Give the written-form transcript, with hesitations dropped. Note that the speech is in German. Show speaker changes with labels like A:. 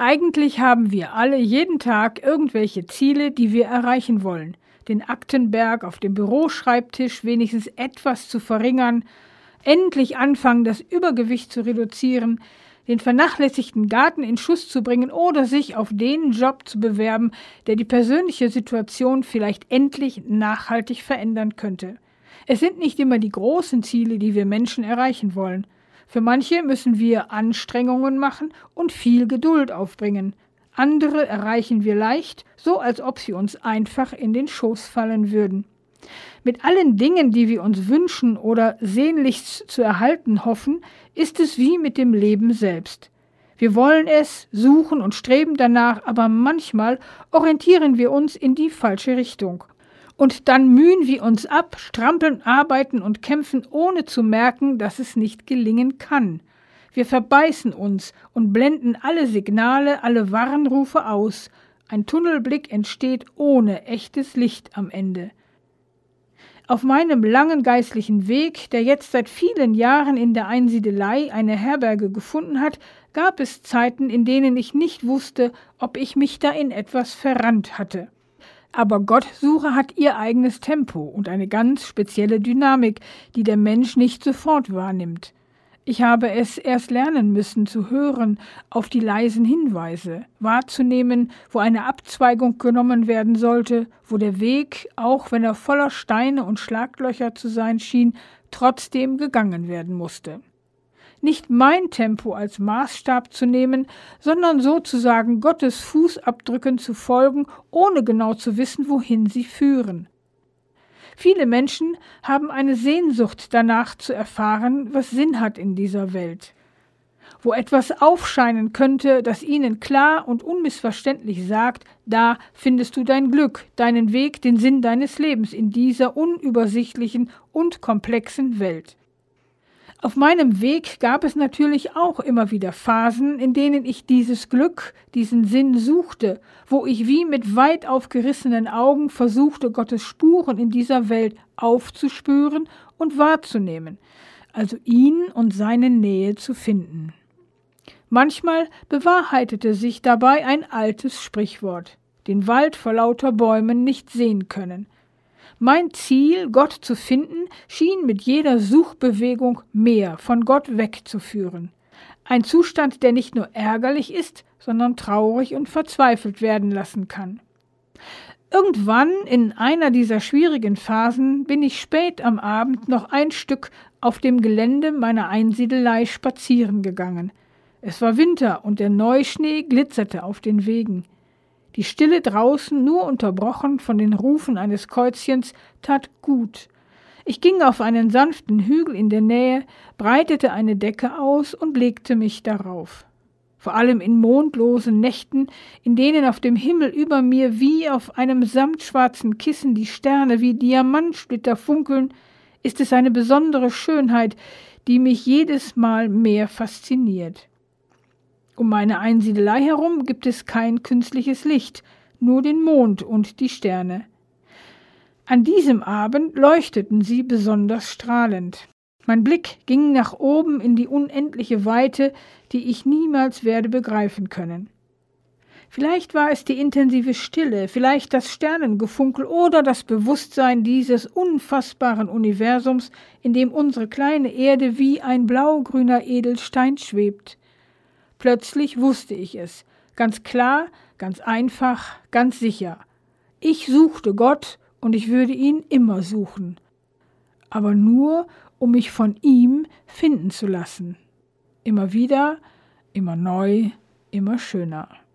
A: Eigentlich haben wir alle jeden Tag irgendwelche Ziele, die wir erreichen wollen. Den Aktenberg auf dem Büroschreibtisch wenigstens etwas zu verringern, endlich anfangen, das Übergewicht zu reduzieren, den vernachlässigten Garten in Schuss zu bringen oder sich auf den Job zu bewerben, der die persönliche Situation vielleicht endlich nachhaltig verändern könnte. Es sind nicht immer die großen Ziele, die wir Menschen erreichen wollen. Für manche müssen wir Anstrengungen machen und viel Geduld aufbringen. Andere erreichen wir leicht, so als ob sie uns einfach in den Schoß fallen würden. Mit allen Dingen, die wir uns wünschen oder sehnlichst zu erhalten hoffen, ist es wie mit dem Leben selbst. Wir wollen es, suchen und streben danach, aber manchmal orientieren wir uns in die falsche Richtung. Und dann mühen wir uns ab, strampeln, arbeiten und kämpfen, ohne zu merken, dass es nicht gelingen kann. Wir verbeißen uns und blenden alle Signale, alle Warnrufe aus. Ein Tunnelblick entsteht ohne echtes Licht am Ende. Auf meinem langen geistlichen Weg, der jetzt seit vielen Jahren in der Einsiedelei eine Herberge gefunden hat, gab es Zeiten, in denen ich nicht wusste, ob ich mich da in etwas verrannt hatte. Aber Gottsuche hat ihr eigenes Tempo und eine ganz spezielle Dynamik, die der Mensch nicht sofort wahrnimmt. Ich habe es erst lernen müssen zu hören auf die leisen Hinweise, wahrzunehmen, wo eine Abzweigung genommen werden sollte, wo der Weg, auch wenn er voller Steine und Schlaglöcher zu sein schien, trotzdem gegangen werden musste. Nicht mein Tempo als Maßstab zu nehmen, sondern sozusagen Gottes Fußabdrücken zu folgen, ohne genau zu wissen, wohin sie führen. Viele Menschen haben eine Sehnsucht danach zu erfahren, was Sinn hat in dieser Welt. Wo etwas aufscheinen könnte, das ihnen klar und unmissverständlich sagt, da findest du dein Glück, deinen Weg, den Sinn deines Lebens in dieser unübersichtlichen und komplexen Welt. Auf meinem Weg gab es natürlich auch immer wieder Phasen, in denen ich dieses Glück, diesen Sinn suchte, wo ich wie mit weit aufgerissenen Augen versuchte, Gottes Spuren in dieser Welt aufzuspüren und wahrzunehmen, also ihn und seine Nähe zu finden. Manchmal bewahrheitete sich dabei ein altes Sprichwort: den Wald vor lauter Bäumen nicht sehen können. Mein Ziel, Gott zu finden, schien mit jeder Suchbewegung mehr von Gott wegzuführen. Ein Zustand, der nicht nur ärgerlich ist, sondern traurig und verzweifelt werden lassen kann. Irgendwann in einer dieser schwierigen Phasen bin ich spät am Abend noch ein Stück auf dem Gelände meiner Einsiedelei spazieren gegangen. Es war Winter und der Neuschnee glitzerte auf den Wegen. Die Stille draußen, nur unterbrochen von den Rufen eines Käuzchens, tat gut. Ich ging auf einen sanften Hügel in der Nähe, breitete eine Decke aus und legte mich darauf. Vor allem in mondlosen Nächten, in denen auf dem Himmel über mir wie auf einem samtschwarzen Kissen die Sterne wie Diamantsplitter funkeln, ist es eine besondere Schönheit, die mich jedes Mal mehr fasziniert. Um meine Einsiedelei herum gibt es kein künstliches Licht, nur den Mond und die Sterne. An diesem Abend leuchteten sie besonders strahlend. Mein Blick ging nach oben in die unendliche Weite, die ich niemals werde begreifen können. Vielleicht war es die intensive Stille, vielleicht das Sternengefunkel oder das Bewusstsein dieses unfassbaren Universums, in dem unsere kleine Erde wie ein blaugrüner Edelstein schwebt. Plötzlich wusste ich es, ganz klar, ganz einfach, ganz sicher. Ich suchte Gott und ich würde ihn immer suchen, aber nur, um mich von ihm finden zu lassen. Immer wieder, immer neu, immer schöner.